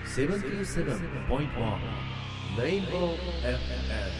77.1 Rainbow FM。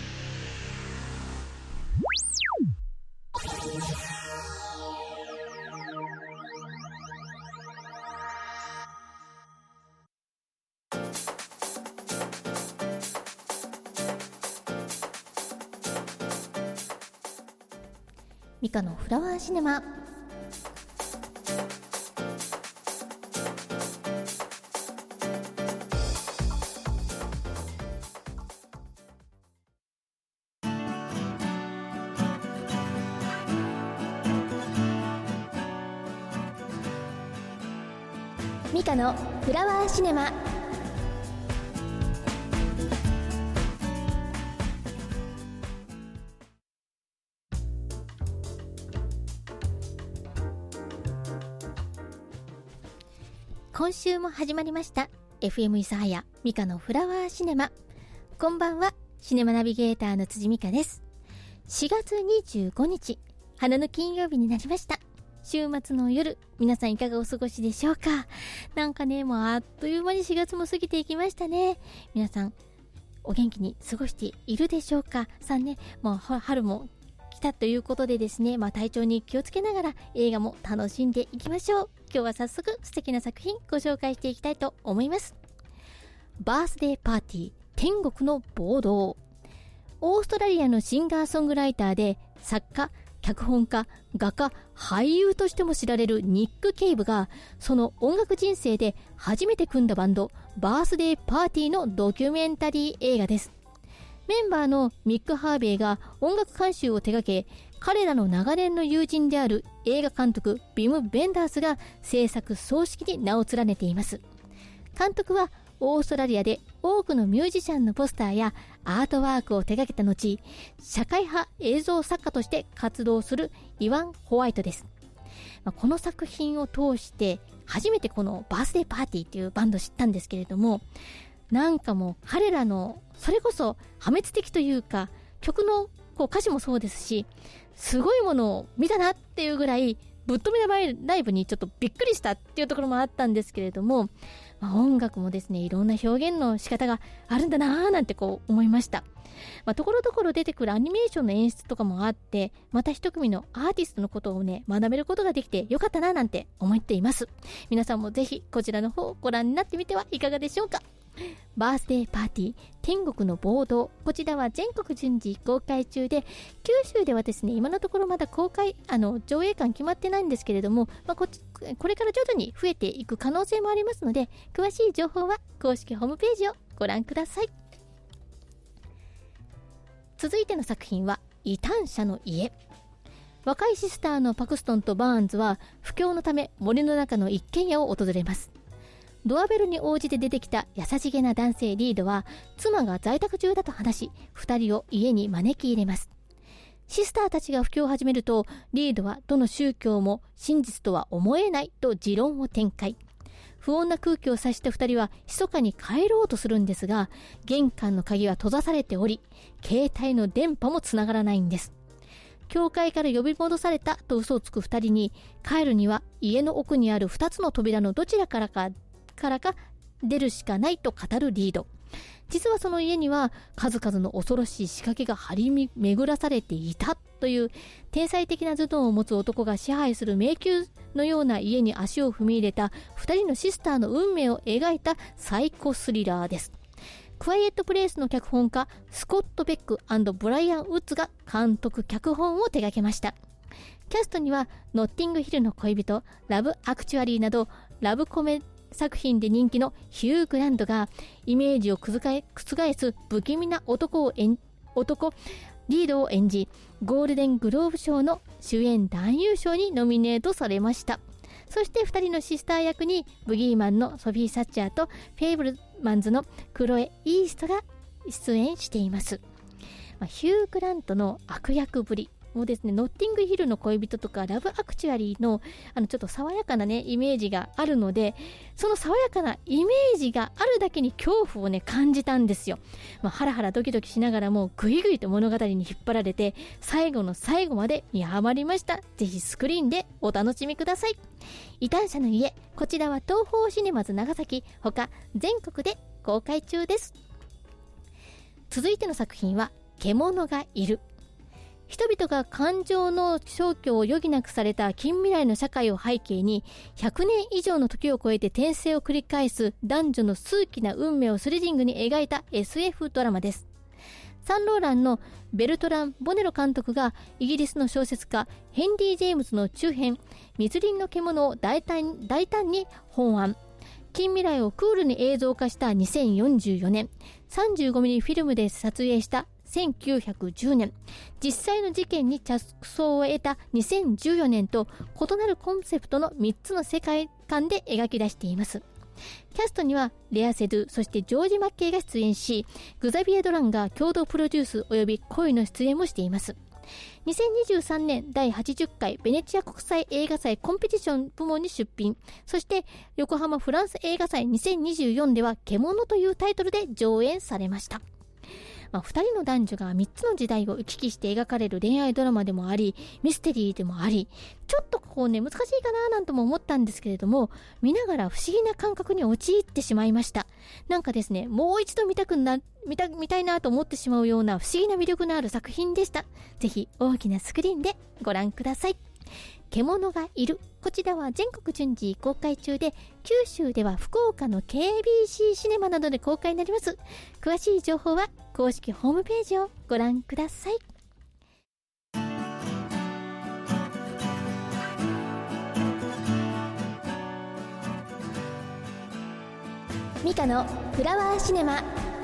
ミカのフラワーシネマ。ミカのフラワーシネマ。今週も始まりました FM 諫早ミカのフラワーシネマ。こんばんは、シネマナビゲーターの辻美香です。4月25日花の金曜日になりました。週末の夜、皆さんいかがお過ごしでしょうか。なんかね、もうあっという間に4月も過ぎていきましたね。皆さんお元気に過ごしているでしょうか。さあね、もう春も来たということでですね、体調に気をつけながら映画も楽しんでいきましょう。今日は早速素敵な作品ご紹介していきたいと思います。バースデーパーティー天国の暴動。オーストラリアのシンガーソングライターで作家、脚本家、画家、俳優としても知られるニック・ケイブが、その音楽人生で初めて組んだバンドバースデーパーティーのドキュメンタリー映画です。メンバーのミック・ハーベイが音楽監修を手掛け、彼らの長年の友人である映画監督ビム・ベンダースが制作総指揮に名を連ねています。監督はオーストラリアで多くのミュージシャンのポスターやアートワークを手掛けた後、社会派映像作家として活動するイワン・ホワイトです。この作品を通して初めてこのバースデーパーティーっていうバンドを知ったんですけれども、なんかもう彼らのそれこそ破滅的というか、曲の歌詞もそうですし、すごいものを見たなっていうぐらいぶっ飛びなライブにちょっとびっくりしたっていうところもあったんですけれども、音楽もですね、いろんな表現の仕方があるんだなーなんて思いました。ところどころ出てくるアニメーションの演出とかもあって、また一組のアーティストのことをね、学べることができてよかったななんて思っています。皆さんもぜひこちらの方をご覧になってみてはいかがでしょうか。バースデーパーティー天国の暴動。こちらは全国順次公開中で、九州ではですね、今のところまだ上映館決まってないんですけれども、これから徐々に増えていく可能性もありますので、詳しい情報は公式ホームページをご覧ください。続いての作品は異端者の家。若いシスターのパクストンとバーンズは布教のため森の中の一軒家を訪れます。ドアベルに応じて出てきた優しげな男性リードは、妻が在宅中だと話し、二人を家に招き入れます。シスターたちが布教を始めると、リードはどの宗教も真実とは思えないと持論を展開。不穏な空気を察した二人は密かに帰ろうとするんですが、玄関の鍵は閉ざされており、携帯の電波もつながらないんです。教会から呼び戻されたと嘘をつく二人に、帰るには家の奥にある二つの扉のどちらからか出るしかないと語るリード。実はその家には数々の恐ろしい仕掛けが張り巡らされていたという天才的な頭脳を持つ男が支配する迷宮のような家に足を踏み入れた二人のシスターの運命を描いたサイコスリラーです。クワイエットプレイスの脚本家スコット・ベック&ブライアン・ウッズが監督脚本を手掛けました。キャストにはノッティングヒルの恋人、ラブ・アクチュアリーなどラブコメ作品で人気のヒュー・グラントがイメージを覆す不気味な男リードを演じ、ゴールデングローブ賞の主演男優賞にノミネートされました。そして2人のシスター役にブギーマンのソフィー・サッチャーとフェイブルマンズのクロエ・イーストが出演しています。ヒュー・グラントの悪役ぶり、 もうですね、ノッティングヒルの恋人とかラブアクチュアリーのちょっと爽やかなねイメージがあるので、その爽やかなイメージがあるだけに恐怖をね感じたんですよ。ハラハラドキドキしながらもぐいぐいと物語に引っ張られて、最後の最後まで見ハマりました。ぜひスクリーンでお楽しみください。異端者の家、こちらは東宝シネマズ長崎他全国で公開中です。続いての作品は獣がいる。人々が感情の消去を余儀なくされた近未来の社会を背景に、100年以上の時を超えて転生を繰り返す男女の数奇な運命をスリリングに描いた SF ドラマです。サンローランのベルトラン・ボネロ監督がイギリスの小説家ヘンリー・ジェームズの中編密林の獣を大胆に翻案。近未来をクールに映像化した2044年、35mm フィルムで撮影した1910年、実際の事件に着想を得た2014年と異なるコンセプトの3つの世界観で描き出しています。キャストにはレア・セドゥ、そしてジョージ・マッケイが出演し、グザビエ・ドランが共同プロデュース及び声の出演もしています。2023年第80回ベネチア国際映画祭コンペティション部門に出品、そして横浜フランス映画祭2024では獣というタイトルで上演されました。2人の男女が3つの時代を行き来して描かれる恋愛ドラマでもあり、ミステリーでもあり、ちょっと難しいかななんとも思ったんですけれども、見ながら不思議な感覚に陥ってしまいました。なんかですね、もう一度見たいなと思ってしまうような不思議な魅力のある作品でした。ぜひ大きなスクリーンでご覧ください。獣がいる、こちらは全国順次公開中で、九州では福岡の KBC シネマなどで公開になります。詳しい情報は公式ホームページをご覧ください。ミカのフラワーシネマ。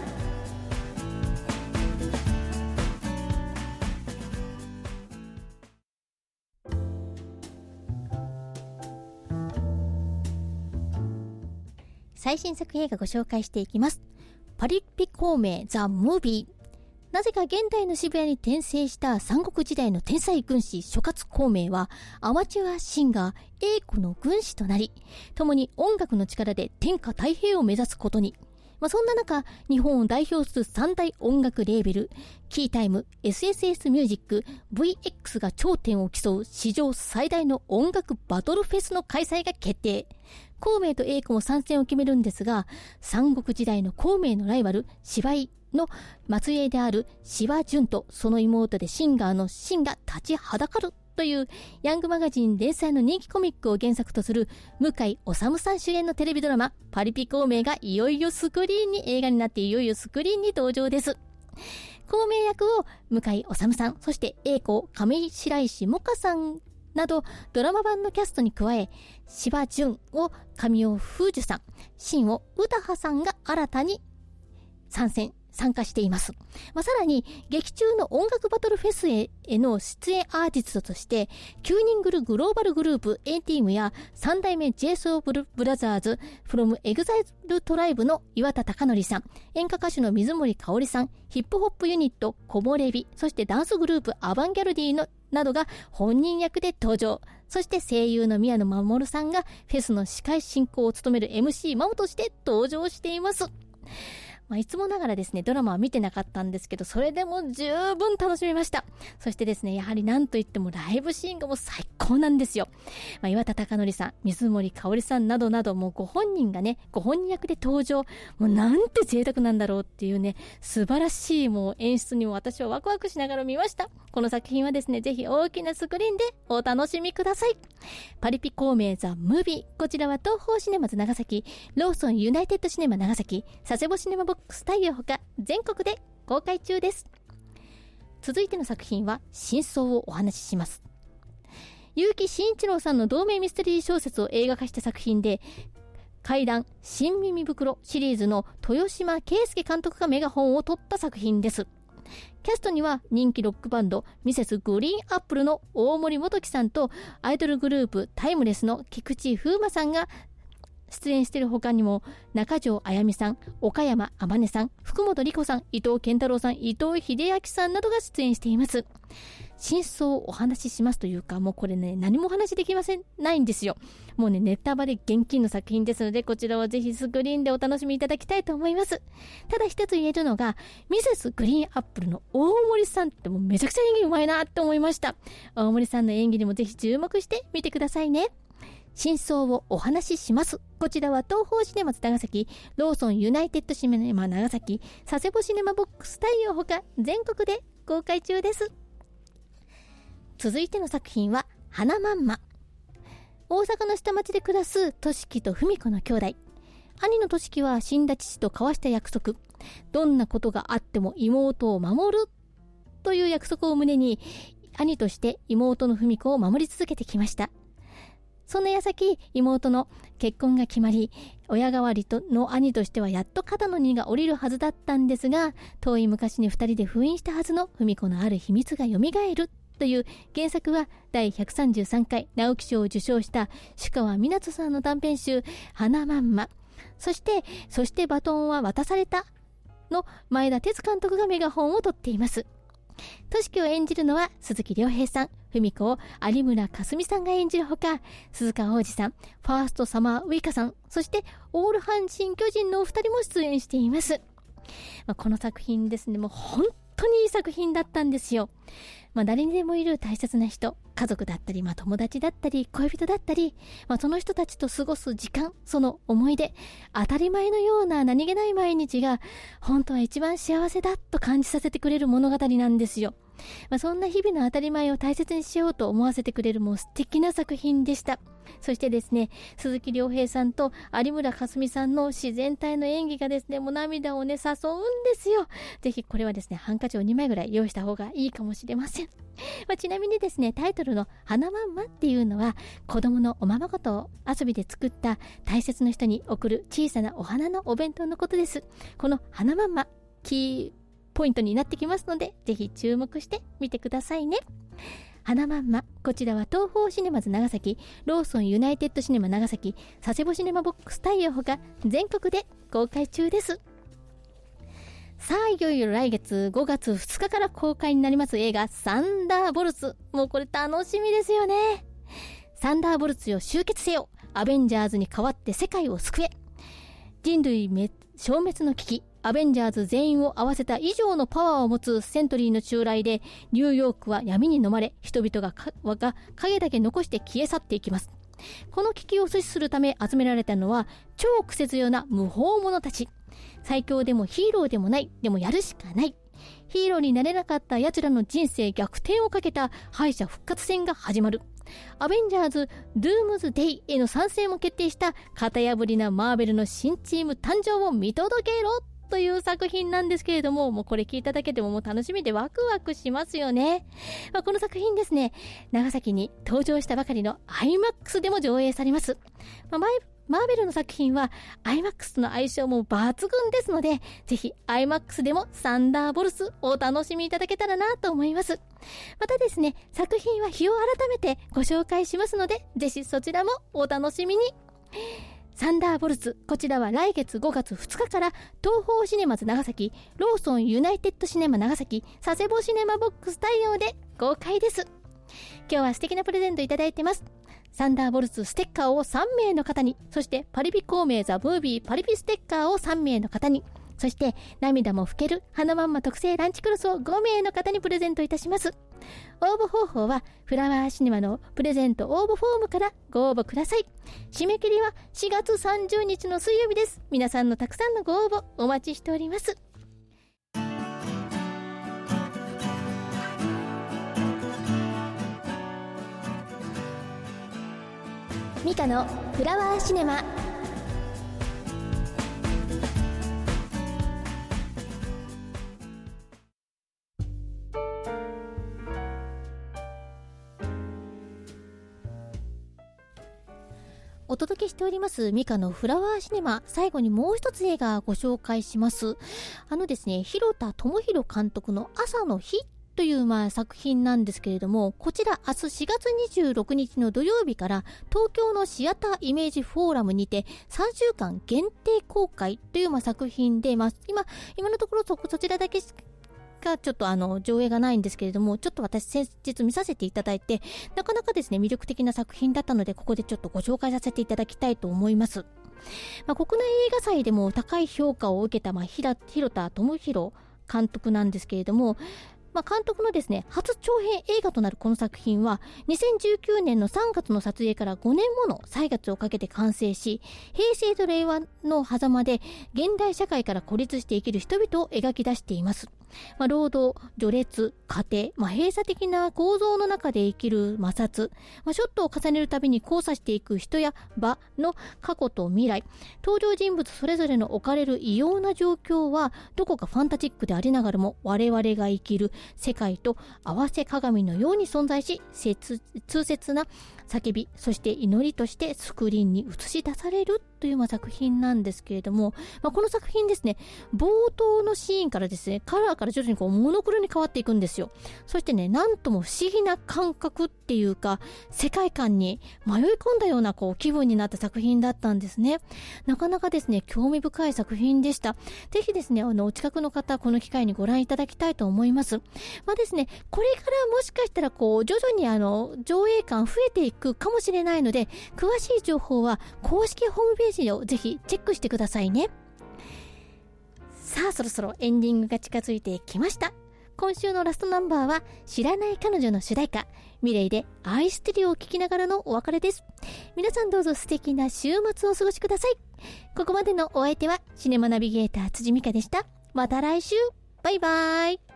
最新作映画ご紹介していきます。パリピ孔明ザ・ムービー。なぜか現代の渋谷に転生した三国時代の天才軍師諸葛孔明はアマチュアシンガー栄子の軍師となり、共に音楽の力で天下太平を目指すことに。そんな中、日本を代表する三大音楽レーベルキータイム、SSS ミュージック、VX が頂点を競う史上最大の音楽バトルフェスの開催が決定。孔明と栄子も参戦を決めるんですが、三国時代の孔明のライバル芝居の末裔である芝潤とその妹でシンガーのシンが立ちはだかるというヤングマガジン連載の人気コミックを原作とする向井理さん主演のテレビドラマパリピ孔明がいよいよスクリーンに映画になっていよいよスクリーンに登場です。孔明役を向井理さん、そして栄子上白石萌歌さんなどドラマ版のキャストに加え、芝潤を神尾楓珠さん、真を詩羽さんが新たに参加しています。さらに劇中の音楽バトルフェスへの出演アーティストとして9人グルグローバルグループ A-Team や3代目 JSOULBROTHERS from EXILE TRIBE の岩田貴則さん、演歌歌手の水森かおりさん、ヒップホップユニットコモレビ、そしてダンスグループアバンギャルディなどが本人役で登場。そして声優の宮野真守さんがフェスの司会進行を務める MC マモとして登場しています。いつもながらですね、ドラマは見てなかったんですけど、それでも十分楽しめました。そしてですね、やはり何といってもライブシーンがもう最高なんですよ。岩田貴則さん、水森かおりさんなどなど、もうご本人役で登場。もうなんて贅沢なんだろうっていうね、素晴らしいもう演出にも私はワクワクしながら見ました。この作品はですね、ぜひ大きなスクリーンでお楽しみください。パリピ孔明ザ・ムービー。こちらは東宝シネマズ長崎、ローソンユナイテッドシネマ長崎、佐世保シネマボックス太陽ほか全国で公開中です。続いての作品は真相をお話しします。結城真一郎さんの同名ミステリー小説を映画化した作品で、怪談新耳袋シリーズの豊島圭介監督がメガホンを取った作品です。キャストには人気ロックバンドミセスグリーンアップルの大森元樹さんとアイドルグループタイムレスの菊池風磨さんが出演している他にも中条あやみさん、岡山天音さん、福本莉子さん、伊藤健太郎さん、伊藤英明さんなどが出演しています。真相をお話ししますというか、もうこれね、何もお話できないんですよ。もうね、ネタバレ厳禁の作品ですので、こちらはぜひスクリーンでお楽しみいただきたいと思います。ただ一つ言えるのが、ミセスグリーンアップルの大森さんってもうめちゃくちゃ演技うまいなって思いました。大森さんの演技にもぜひ注目してみてくださいね。真相をお話しします。こちらは東宝シネマズ長崎、ローソンユナイテッドシネマ長崎、佐世保シネマボックス太陽ほか全国で公開中です。続いての作品は花まんま。大阪の下町で暮らすとしきとふみこの兄弟。兄のとしきは死んだ父と交わした約束、どんなことがあっても妹を守るという約束を胸に、兄として妹のふみこを守り続けてきました。そんな矢先、妹の結婚が決まり、親代わりの兄としてはやっと肩の荷が下りるはずだったんですが、遠い昔に2人で封印したはずのふみこのある秘密が蘇るという原作は第133回直木賞を受賞した朱川湊さんの短編集花まんま、そしてバトンは渡されたの前田哲監督がメガホンを取っています。としきを演じるのは鈴木亮平さん、ふみこを有村架純さんが演じるほか、鈴鹿央士さん、ファーストサマーウイカさん、そしてオール阪神巨人のお二人も出演しています。この作品ですね、もう本当にいい作品だったんですよ。誰にでもいる大切な人、家族だったり、友達だったり、恋人だったり、その人たちと過ごす時間、その思い出、当たり前のような何気ない毎日が本当は一番幸せだと感じさせてくれる物語なんですよ。そんな日々の当たり前を大切にしようと思わせてくれるもう素敵な作品でした。そしてですね、鈴木亮平さんと有村架純さんの自然体の演技がですね、もう涙をね誘うんですよ。ぜひこれはですね、ハンカチを2枚ぐらい用意した方がいいかもしれません。ちなみにですね、タイトルの花まんまっていうのは、子供のおままごとを遊びで作った大切な人に贈る小さなお花のお弁当のことです。この花まんま、キーポイントになってきますので、ぜひ注目してみてくださいね。花まんま、こちらは東宝シネマズ長崎、ローソンユナイテッドシネマ長崎、佐世保シネマボックス太陽ほか全国で公開中です。さあ、いよいよ来月5月2日から公開になります映画サンダーボルツ。もうこれ楽しみですよね。サンダーボルツよ集結せよ、アベンジャーズに代わって世界を救え。人類消滅の危機、アベンジャーズ全員を合わせた以上のパワーを持つセントリーの襲来で、ニューヨークは闇に飲まれ、人々が影だけ残して消え去っていきます。この危機を阻止するため集められたのは超クセ強な無法者たち。最強でもヒーローでもない、でもやるしかない。ヒーローになれなかった奴らの人生逆転をかけた敗者復活戦が始まる。アベンジャーズドゥームズデイへの参戦も決定した型破りなマーベルの新チーム誕生を見届けろという作品なんですけれども、もうこれ聞いただけでももう楽しみでワクワクしますよね。この作品ですね、長崎に登場したばかりの IMAX でも上映されます。マーベルの作品は IMAX との相性も抜群ですので、ぜひ IMAX でもサンダーボルツをお楽しみいただけたらなと思います。またですね、作品は日を改めてご紹介しますので、ぜひそちらもお楽しみに。サンダーボルツ、こちらは来月5月2日から東宝シネマズ長崎、ローソンユナイテッドシネマ長崎、佐世保シネマボックス太陽で公開です。今日は素敵なプレゼントいただいてます。サンダーボルツステッカーを3名の方に、そしてパリピ孔明ザ・ムービーパリピステッカーを3名の方に、そして涙も拭ける花まんま特製ランチクロスを5名の方にプレゼントいたします。応募方法はフラワーシネマのプレゼント応募フォームからご応募ください。締め切りは4月30日の水曜日です。皆さんのたくさんのご応募お待ちしております。ミカのフラワーシネマ。お届けしておりますミカのフラワーシネマ。最後にもう一つ映画ご紹介します。ですね、広田智弘監督の朝の日という作品なんですけれども、こちら明日4月26日の土曜日から東京のシアターイメージフォーラムにて3週間限定公開という作品で、今のところそちらだけがちょっと上映がないんですけれども、ちょっと私先日見させていただいて、なかなかですね魅力的な作品だったので、ここでちょっとご紹介させていただきたいと思います。国内映画祭でも高い評価を受けた広田智弘監督なんですけれども、監督のですね初長編映画となるこの作品は2019年の3月の撮影から5年もの歳月をかけて完成し、平成と令和の狭間で現代社会から孤立して生きる人々を描き出しています。労働、序列、家庭、閉鎖的な構造の中で生きる摩擦、ショットを重ねるたびに交差していく人や場の過去と未来、登場人物それぞれの置かれる異様な状況はどこかファンタジックでありながらも我々が生きる世界と合わせ鏡のように存在し、痛切な叫び、そして祈りとしてスクリーンに映し出されるという作品なんですけれども、この作品ですね、冒頭のシーンからですね、カラーから徐々にモノクロに変わっていくんですよ。そしてね、なんとも不思議な感覚っていうか、世界観に迷い込んだような気分になった作品だったんですね。なかなかですね、興味深い作品でした。ぜひですね、お近くの方、この機会にご覧いただきたいと思います。ですね、これからもしかしたら徐々に上映感増えていくかもしれないので、詳しい情報は公式ホームページをぜひチェックしてくださいね。さあ、そろそろエンディングが近づいてきました。今週のラストナンバーは知らない彼女の主題歌、ミレイで愛してるを聴きながらのお別れです。皆さんどうぞ素敵な週末をお過ごしください。ここまでのお相手はシネマナビゲーター辻美香でした。また来週、バイバイ。